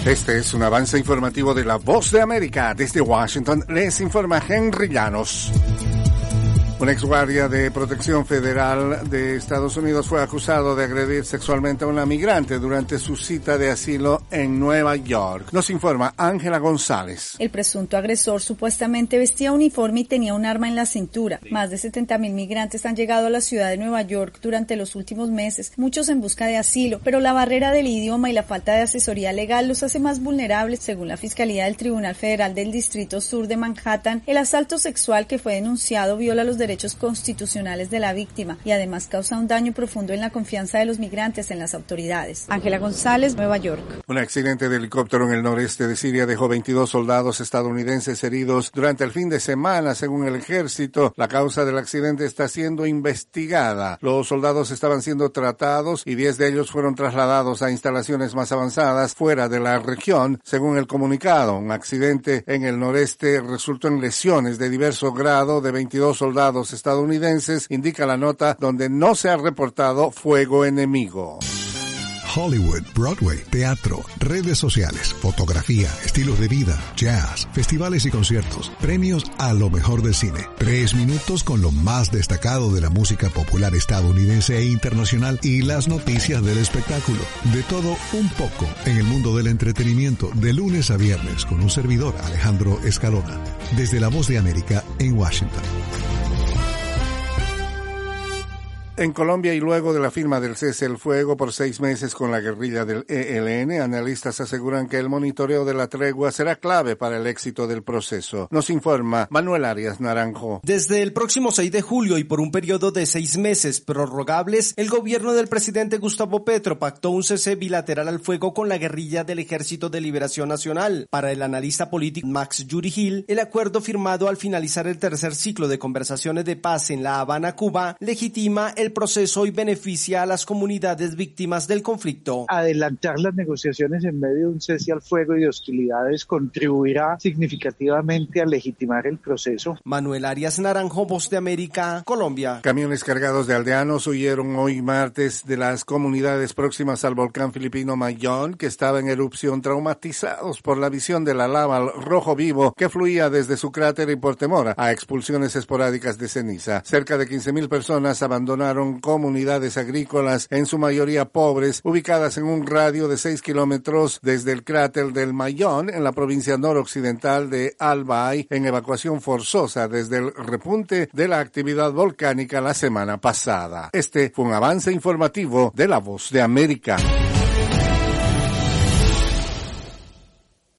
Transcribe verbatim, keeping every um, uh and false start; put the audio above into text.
Este es un avance informativo de La Voz de América. Desde Washington les informa Henry Llanos. Un exguardia de Protección Federal de Estados Unidos fue acusado de agredir sexualmente a una migrante durante su cita de asilo en Nueva York. Nos informa Ángela González. El presunto agresor supuestamente vestía uniforme y tenía un arma en la cintura. Más de setenta mil migrantes han llegado a la ciudad de Nueva York durante los últimos meses, muchos en busca de asilo, pero la barrera del idioma y la falta de asesoría legal los hace más vulnerables. Según la Fiscalía del Tribunal Federal del Distrito Sur de Manhattan, el asalto sexual que fue denunciado viola los derechos derechos constitucionales de la víctima y además causa un daño profundo en la confianza de los migrantes en las autoridades. Ángela González, Nueva York. Un accidente de helicóptero en el noreste de Siria dejó veintidós soldados estadounidenses heridos durante el fin de semana, según el ejército. La causa del accidente está siendo investigada. Los soldados estaban siendo tratados y diez de ellos fueron trasladados a instalaciones más avanzadas fuera de la región, según el comunicado. Un accidente en el noreste resultó en lesiones de diverso grado de veintidós soldados estadounidenses, indica la nota, donde no se ha reportado fuego enemigo. Hollywood, Broadway, teatro, redes sociales, fotografía, estilos de vida, jazz, festivales y conciertos, premios a lo mejor del cine. Tres minutos con lo más destacado de la música popular estadounidense e internacional y las noticias del espectáculo. De todo un poco en el mundo del entretenimiento, de lunes a viernes, con un servidor, Alejandro Escalona, desde La Voz de América en Washington. En Colombia, y luego de la firma del cese el fuego por seis meses con la guerrilla del E L N, analistas aseguran que el monitoreo de la tregua será clave para el éxito del proceso. Nos informa Manuel Arias Naranjo. Desde el próximo seis de julio y por un periodo de seis meses prorrogables, el gobierno del presidente Gustavo Petro pactó un cese bilateral al fuego con la guerrilla del Ejército de Liberación Nacional. Para el analista político Max Yurigil, el acuerdo firmado al finalizar el tercer ciclo de conversaciones de paz en La Habana, Cuba, legitima el proceso y beneficia a las comunidades víctimas del conflicto. Adelantar las negociaciones en medio de un cese al fuego y de hostilidades contribuirá significativamente a legitimar el proceso. Manuel Arias Naranjo, Voz de América, Colombia. Camiones cargados de aldeanos huyeron hoy martes de las comunidades próximas al volcán filipino Mayón, que estaba en erupción, traumatizados por la visión de la lava al rojo vivo que fluía desde su cráter y por temor a expulsiones esporádicas de ceniza. Cerca de quince mil personas abandonaron comunidades agrícolas, en su mayoría pobres, ubicadas en un radio de seis kilómetros desde el cráter del Mayón, en la provincia noroccidental de Albay, en evacuación forzosa desde el repunte de la actividad volcánica la semana pasada. Este fue un avance informativo de La Voz de América.